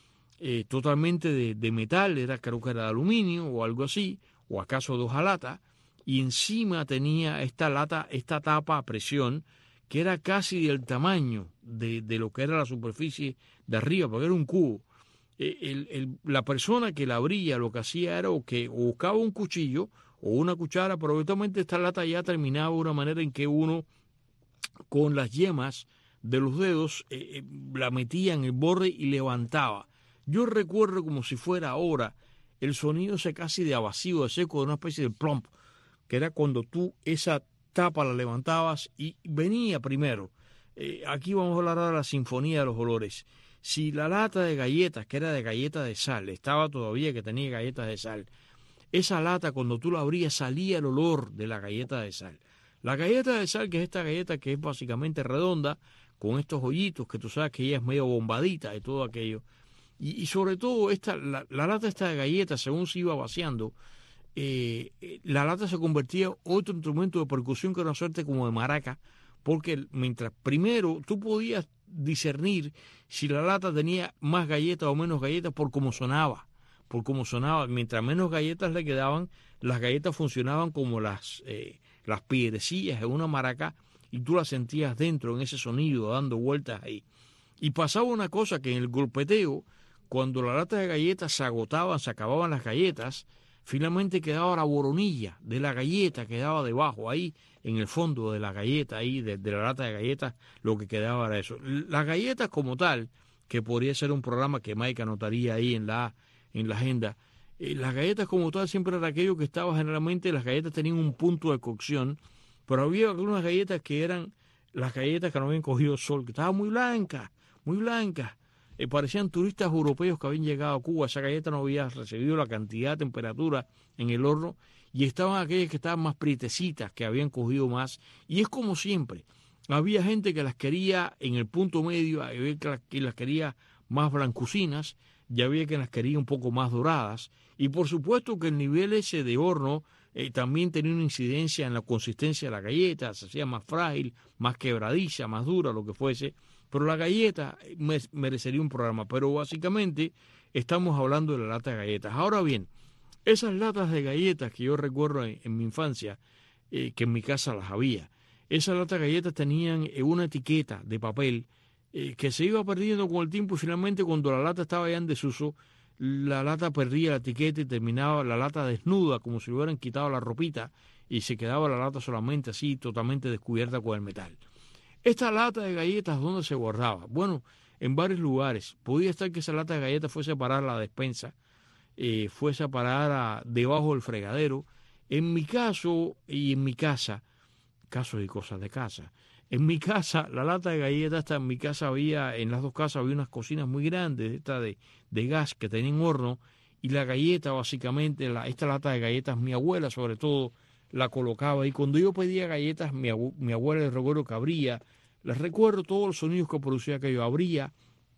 eh, totalmente de, de metal, era, creo que era de aluminio o algo así, o acaso de hojalata, y encima tenía esta lata, esta tapa a presión, que era casi del tamaño de, de lo que era la superficie de arriba, porque era un cubo. Eh, el, el, la persona que la abría lo que hacía era o que o buscaba un cuchillo o una cuchara, pero eventualmente esta lata ya terminaba de una manera en que uno, con las yemas de los dedos, eh, la metía en el borde y levantaba. Yo recuerdo como si fuera ahora el sonido ese casi de vacío, de seco, de una especie de plomp, que era cuando tú esa tapa la levantabas y venía primero. Eh, aquí vamos a hablar ahora de la sinfonía de los olores. Si la lata de galletas, que era de galletas de sal, estaba todavía que tenía galletas de sal, esa lata cuando tú la abrías salía el olor de la galleta de sal. La galleta de sal, que es esta galleta que es básicamente redonda, con estos hoyitos que tú sabes que ella es medio bombadita y todo aquello. Y, y sobre todo esta, la, la lata esta de galletas, según se iba vaciando, eh, la lata se convertía en otro instrumento de percusión que era una suerte como de maraca, porque mientras primero tú podías discernir si la lata tenía más galletas o menos galletas por cómo sonaba, por cómo sonaba. Mientras menos galletas le quedaban, las galletas funcionaban como las, eh, las piedrecillas en una maraca, y tú la sentías dentro en ese sonido, dando vueltas ahí. Y pasaba una cosa, que en el golpeteo, cuando la lata de galletas se agotaban, se acababan las galletas, finalmente quedaba la boronilla de la galleta, quedaba debajo, ahí en el fondo de la galleta, ahí de, de la lata de galletas, lo que quedaba era eso. Las galletas como tal, que podría ser un programa que Mike anotaría ahí en la, en la agenda, eh, las galletas como tal siempre era aquello que estaba generalmente, las galletas tenían un punto de cocción, pero había algunas galletas que eran las galletas que no habían cogido sol, que estaban muy blancas, muy blancas. Eh, parecían turistas europeos que habían llegado a Cuba. Esa galleta no había recibido la cantidad de temperatura en el horno, y estaban aquellas que estaban más prietecitas, que habían cogido más. Y es como siempre, había gente que las quería en el punto medio, había que las quería más blancucinas, y había que las quería un poco más doradas. Y por supuesto que el nivel ese de horno eh, también tenía una incidencia en la consistencia de la galleta, se hacía más frágil, más quebradiza, más dura, lo que fuese. Pero la galleta merecería un programa, pero básicamente estamos hablando de la lata de galletas. Ahora bien, esas latas de galletas que yo recuerdo en, en mi infancia, eh, que en mi casa las había, esas latas de galletas tenían eh, una etiqueta de papel eh, que se iba perdiendo con el tiempo y finalmente cuando la lata estaba ya en desuso, la lata perdía la etiqueta y terminaba la lata desnuda, como si le hubieran quitado la ropita y se quedaba la lata solamente así, totalmente descubierta con el metal. Esta lata de galletas, ¿dónde se guardaba? Bueno, en varios lugares. Podía estar que esa lata de galletas fuese a parar a la despensa, eh, fuese a parar a, debajo del fregadero. En mi caso y en mi casa, casos y cosas de casa, en mi casa, la lata de galletas, hasta en mi casa había, en las dos casas había unas cocinas muy grandes, esta de, de gas que tenían horno, y la galleta básicamente, la, esta lata de galletas, mi abuela sobre todo, la colocaba. Y cuando yo pedía galletas, mi, abu, mi abuela les recuerdo que abría, les recuerdo todos los sonidos que producía que yo abría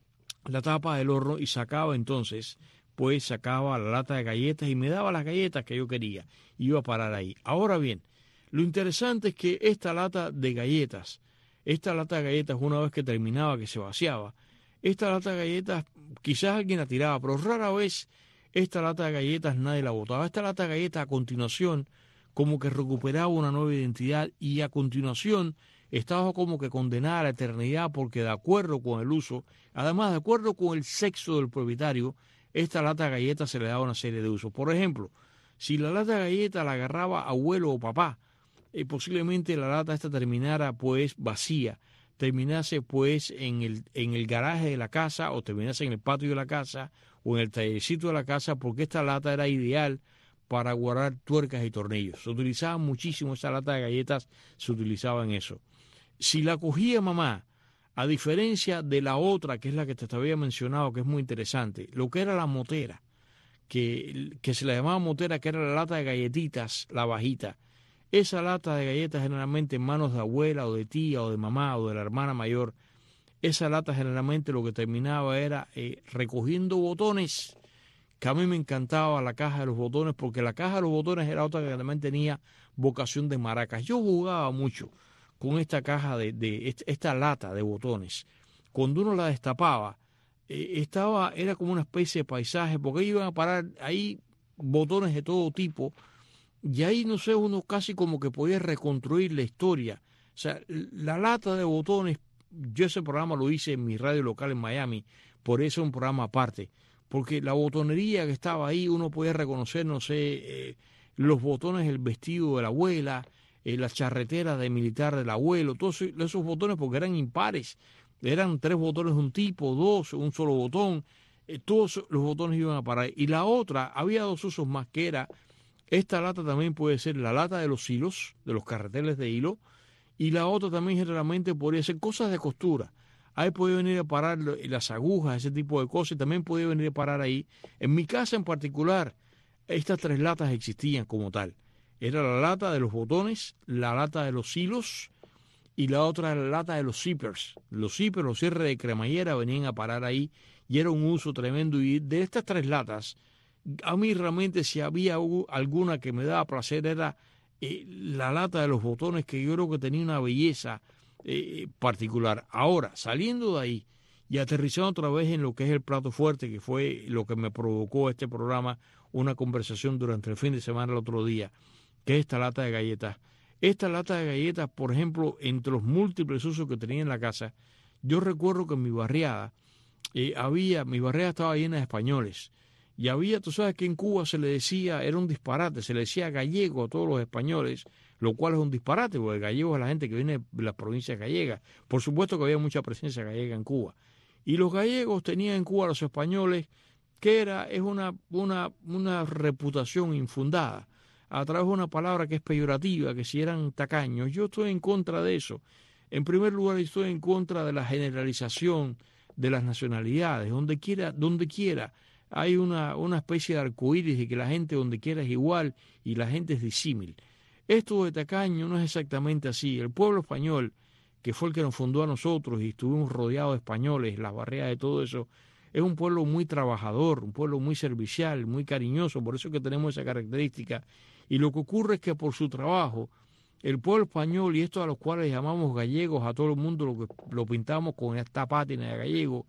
la tapa del horno y sacaba entonces, pues sacaba la lata de galletas y me daba las galletas que yo quería. Y iba a parar ahí. Ahora bien, lo interesante es que esta lata de galletas, esta lata de galletas una vez que terminaba, que se vaciaba, esta lata de galletas quizás alguien la tiraba, pero rara vez esta lata de galletas nadie la botaba. Esta lata de galletas a continuación como que recuperaba una nueva identidad y a continuación estaba como que condenada a la eternidad porque de acuerdo con el uso, además de acuerdo con el sexo del propietario, esta lata de galletas se le daba una serie de usos. Por ejemplo, si la lata de galletas la agarraba abuelo o papá, eh, posiblemente la lata esta terminara pues vacía, terminase pues en el, en el garaje de la casa o terminase en el patio de la casa o en el tallercito de la casa, porque esta lata era ideal para guardar tuercas y tornillos. Se utilizaba muchísimo esa lata de galletas, se utilizaba en eso. Si la cogía mamá, a diferencia de la otra, que es la que te había mencionado, que es muy interesante, lo que era la motera, que, que se la llamaba motera, que era la lata de galletitas, la bajita. Esa lata de galletas generalmente en manos de abuela o de tía o de mamá o de la hermana mayor, esa lata generalmente lo que terminaba era eh, recogiendo botones, que a mí me encantaba la caja de los botones, porque la caja de los botones era otra que también tenía vocación de maracas. Yo jugaba mucho con esta caja de, de esta lata de botones. Cuando uno la destapaba, eh, estaba, era como una especie de paisaje, porque iban a parar ahí botones de todo tipo, y ahí, no sé, uno casi como que podía reconstruir la historia. O sea, la lata de botones, yo ese programa lo hice en mi radio local en Miami, por eso es un programa aparte, porque la botonería que estaba ahí, uno podía reconocer, no sé, eh, los botones del vestido de la abuela, eh, la charretera de militar del abuelo, todos esos botones, porque eran impares, eran tres botones de un tipo, dos, un solo botón, eh, todos los botones iban a parar. Y la otra, había dos usos más, que era, esta lata también puede ser la lata de los hilos, de los carreteles de hilo, y la otra también generalmente podría ser cosas de costura. Ahí podía venir a parar las agujas, ese tipo de cosas, y también podía venir a parar ahí. En mi casa en particular, estas tres latas existían como tal. Era la lata de los botones, la lata de los hilos y la otra la lata de los zippers. Los zippers, los cierres de cremallera venían a parar ahí y era un uso tremendo. Y de estas tres latas, a mí realmente si había alguna que me daba placer era eh, la lata de los botones, que yo creo que tenía una belleza eh, particular. Ahora, saliendo de ahí y aterrizando otra vez en lo que es el plato fuerte, que fue lo que me provocó este programa, una conversación durante el fin de semana el otro día, que es esta lata de galletas. Esta lata de galletas, por ejemplo, entre los múltiples usos que tenía en la casa, yo recuerdo que en mi barriada eh, había, mi barriada estaba llena de españoles. Y había, tú sabes que en Cuba se le decía, era un disparate, se le decía gallego a todos los españoles, lo cual es un disparate, porque gallego es la gente que viene de las provincias gallegas. Por supuesto que había mucha presencia gallega en Cuba. Y los gallegos tenían en Cuba a los españoles, que era, es una, una, una reputación infundada, a través de una palabra que es peyorativa, que si eran tacaños. Yo estoy en contra de eso. En primer lugar, estoy en contra de la generalización de las nacionalidades, donde quiera, donde quiera. Hay una, una especie de arcoíris de que la gente donde quiera es igual y la gente es disímil. Esto de tacaño no es exactamente así. El pueblo español, que fue el que nos fundó a nosotros y estuvimos rodeados de españoles, las barreras de todo eso, es un pueblo muy trabajador, un pueblo muy servicial, muy cariñoso, por eso es que tenemos esa característica. Y lo que ocurre es que por su trabajo, el pueblo español, y esto a los cuales llamamos gallegos, a todo el mundo lo, que, lo pintamos con esta pátina de gallego,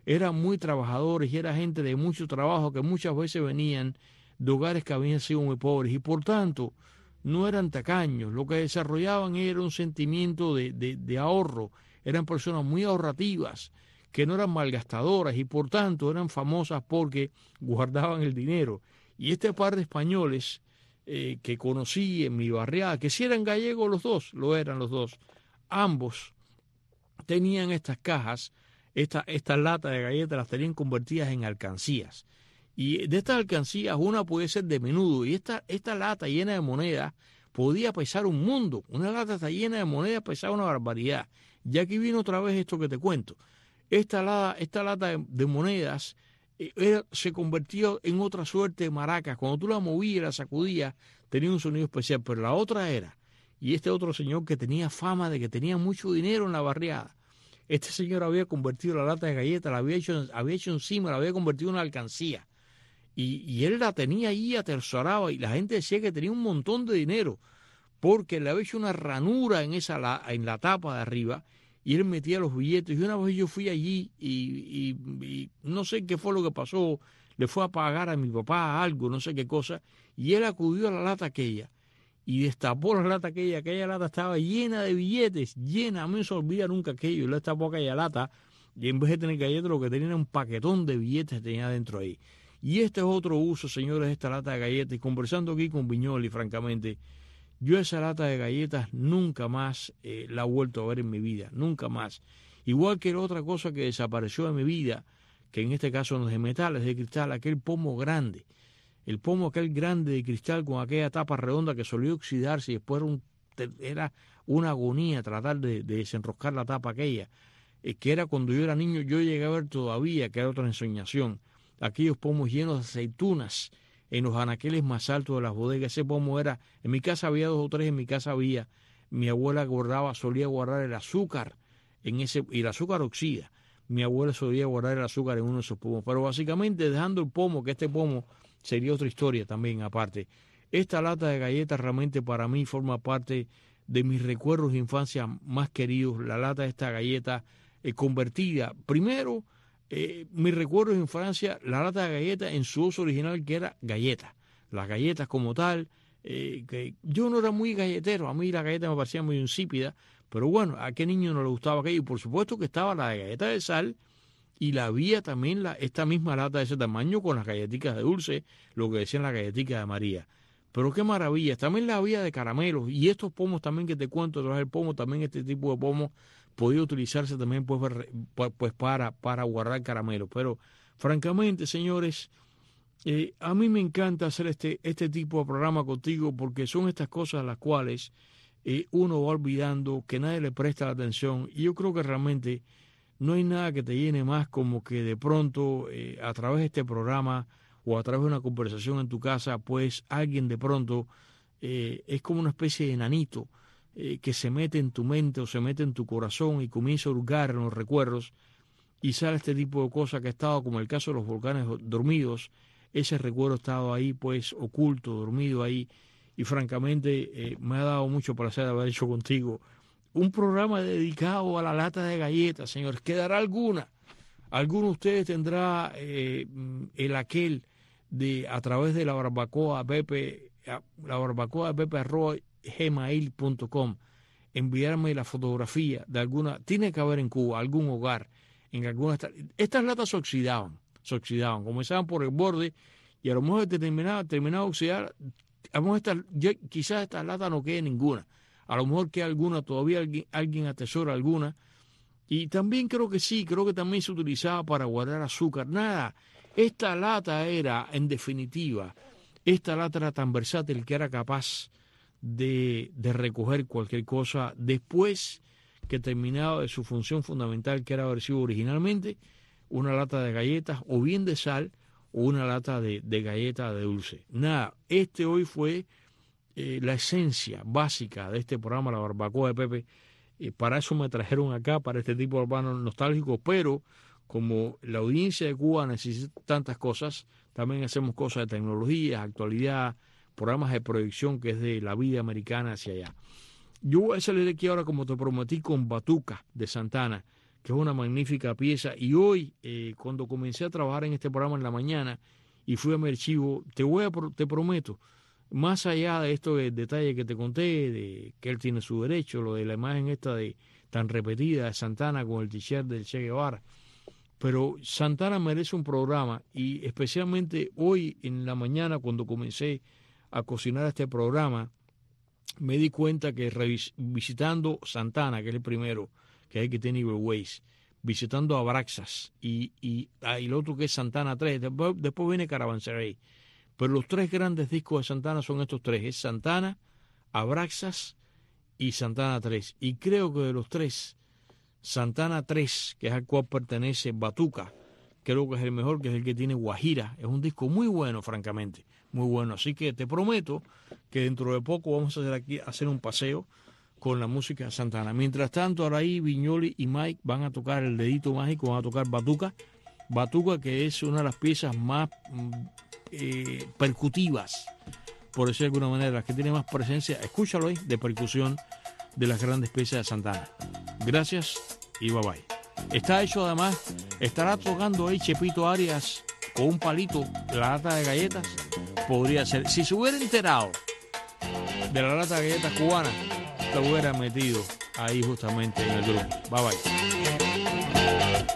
eran muy trabajadores y era gente de mucho trabajo que muchas veces venían de hogares que habían sido muy pobres y por tanto no eran tacaños. Lo que desarrollaban era un sentimiento de, de, de ahorro. Eran personas muy ahorrativas, que no eran malgastadoras y por tanto eran famosas porque guardaban el dinero. Y este par de españoles eh, que conocí en mi barriada, que si eran gallegos los dos, lo eran los dos, ambos tenían estas cajas, esta, estas latas de galletas las tenían convertidas en alcancías. Y de estas alcancías una puede ser de menudo y esta, esta lata llena de monedas podía pesar un mundo. Una lata está llena de monedas pesaba una barbaridad. Y aquí viene otra vez esto que te cuento. Esta lata, esta lata de, de monedas eh, era, se convirtió en otra suerte de maracas. Cuando tú la movías y la sacudías tenía un sonido especial, pero la otra era, y este otro señor que tenía fama de que tenía mucho dinero en la barriada, este señor había convertido la lata de galletas, la había hecho, había hecho encima, la había convertido en una alcancía. Y, y él la tenía ahí atesorada y la gente decía que tenía un montón de dinero porque le había hecho una ranura en, esa, la, en la tapa de arriba y él metía los billetes. Y una vez yo fui allí y, y, y no sé qué fue lo que pasó, le fue a pagar a mi papá algo, no sé qué cosa, y él acudió a la lata aquella y destapó la lata aquella, aquella lata estaba llena de billetes, llena, a mí no se olvida nunca aquello, él destapó aquella lata y en vez de tener galletas lo que tenía era un paquetón de billetes que tenía dentro ahí. Y este es otro uso, señores, de esta lata de galletas. Y conversando aquí con Viñoli, francamente, yo esa lata de galletas nunca más eh, la he vuelto a ver en mi vida, nunca más. Igual que la otra cosa que desapareció de mi vida, que en este caso no es de metal, es de cristal, aquel pomo grande. El pomo aquel grande de cristal con aquella tapa redonda que solía oxidarse y después era, un, era una agonía tratar de, de desenroscar la tapa aquella. Eh, que era cuando yo era niño, yo llegué a ver todavía, que era otra ensoñación. Aquellos pomos llenos de aceitunas en los anaqueles más altos de las bodegas. Ese pomo era, en mi casa había dos o tres, en mi casa había, mi abuela guardaba, solía guardar el azúcar en ese, y el azúcar oxida. Mi abuela solía guardar el azúcar en uno de esos pomos. Pero básicamente dejando el pomo, que este pomo sería otra historia también aparte. Esta lata de galletas realmente para mí forma parte de mis recuerdos de infancia más queridos. La lata de esta galleta eh, convertida, primero, Eh, mis recuerdos en Francia, la lata de galletas en su uso original que era galleta, las galletas como tal, eh, que yo no era muy galletero, a mí la galleta me parecía muy insípida, pero bueno, a qué niño no le gustaba aquello, y por supuesto que estaba la de galleta de sal y la había también la, esta misma lata de ese tamaño con las galletitas de dulce, lo que decían las galletitas de María. Pero qué maravilla, también la había de caramelos y estos pomos también que te cuento, tras el pomo, también este tipo de pomos podía utilizarse también pues, pues para, para guardar caramelos. Pero francamente, señores, eh, a mí me encanta hacer este, este tipo de programa contigo porque son estas cosas a las cuales eh, uno va olvidando, que nadie le presta la atención. Y yo creo que realmente no hay nada que te llene más como que de pronto eh, a través de este programa o a través de una conversación en tu casa, pues alguien de pronto eh, es como una especie de enanito Eh, que se mete en tu mente o se mete en tu corazón y comienza a hurgar en los recuerdos y sale este tipo de cosas que ha estado, como el caso de los volcanes dormidos, ese recuerdo ha estado ahí pues oculto, dormido ahí y francamente eh, me ha dado mucho placer haber hecho contigo un programa dedicado a la lata de galletas, señores. ¿Quedará alguna? ¿Alguno de ustedes tendrá eh, el aquel de a través de la barbacoa Pepe, la barbacoa Pepe arroba gmail punto com, enviarme la fotografía de alguna, tiene que haber en Cuba algún hogar, en alguna, estas latas se oxidaban, se oxidaban, comenzaban por el borde y a lo mejor terminaba, terminaba de oxidar, a lo mejor esta, ya, quizás esta lata no quede ninguna, a lo mejor queda alguna, todavía alguien, alguien atesora alguna, y también creo que sí, creo que también se utilizaba para guardar azúcar, nada, esta lata era, en definitiva, esta lata era tan versátil que era capaz De, de recoger cualquier cosa después que terminaba de su función fundamental, que era haber sido originalmente una lata de galletas o bien de sal o una lata de, de galleta de dulce. Nada, este hoy fue eh, la esencia básica de este programa, La Barbacoa de Pepe. Eh, para eso me trajeron acá, para este tipo de urbanos nostálgicos, pero como la audiencia de Cuba necesita tantas cosas, también hacemos cosas de tecnología, actualidad, programas de proyección que es de la vida americana hacia allá. Yo voy a salir de aquí ahora, como te prometí, con Batuca de Santana, que es una magnífica pieza. Y hoy, eh, cuando comencé a trabajar en este programa en la mañana y fui a mi archivo, te voy a, te prometo, más allá de esto del detalle que te conté, de que él tiene su derecho, lo de la imagen esta de tan repetida de Santana con el t-shirt del Che Guevara, pero Santana merece un programa, y especialmente hoy en la mañana cuando comencé a cocinar este programa, me di cuenta que revis- visitando Santana, que es el primero, que hay que tener Evil Ways, visitando a Abraxas y, y, ah, y el otro que es Santana tres, después, después viene Caravanserai, pero los tres grandes discos de Santana son estos tres, es Santana, Abraxas y Santana tres, y creo que de los tres, Santana tres, que es al cual pertenece Batuca, creo que es el mejor, que es el que tiene Guajira. Es un disco muy bueno, francamente, muy bueno. Así que te prometo que dentro de poco vamos a hacer aquí hacer un paseo con la música de Santana. Mientras tanto, ahora ahí Viñoli y Mike van a tocar el dedito mágico, van a tocar Batuca. Batuca, que es una de las piezas más eh, percutivas, por decirlo de alguna manera, las que tiene más presencia, escúchalo ahí, de percusión de las grandes piezas de Santana. Gracias y bye bye. Está hecho además, estará tocando ahí Chepito Arias con un palito, la lata de galletas, podría ser. Si se hubiera enterado de la lata de galletas cubana, te hubiera metido ahí justamente en el grupo. Bye bye.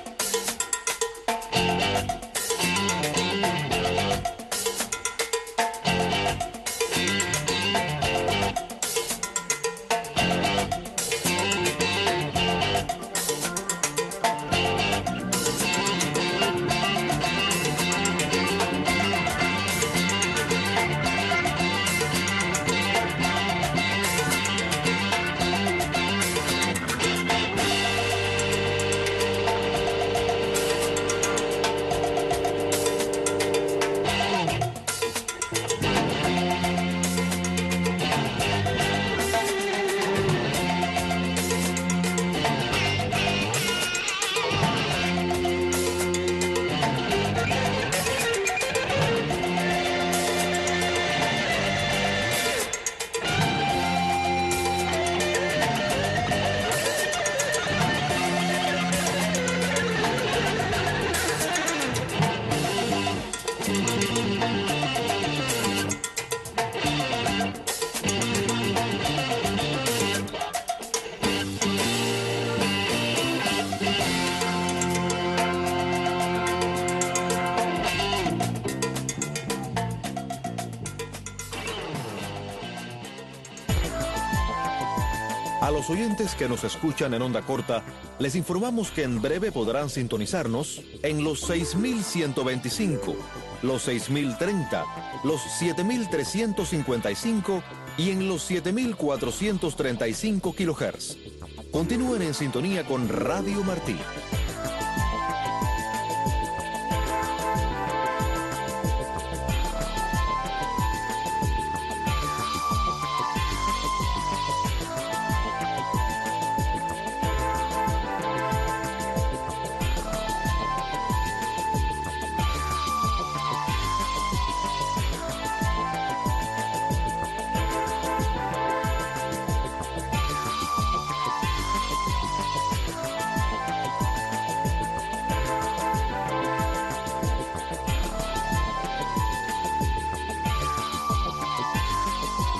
A los oyentes que nos escuchan en onda corta, les informamos que en breve podrán sintonizarnos en los seis mil ciento veinticinco, los seis mil treinta, los siete mil trescientos cincuenta y cinco y en los siete mil cuatrocientos treinta y cinco kilohertz. Continúen en sintonía con Radio Martí.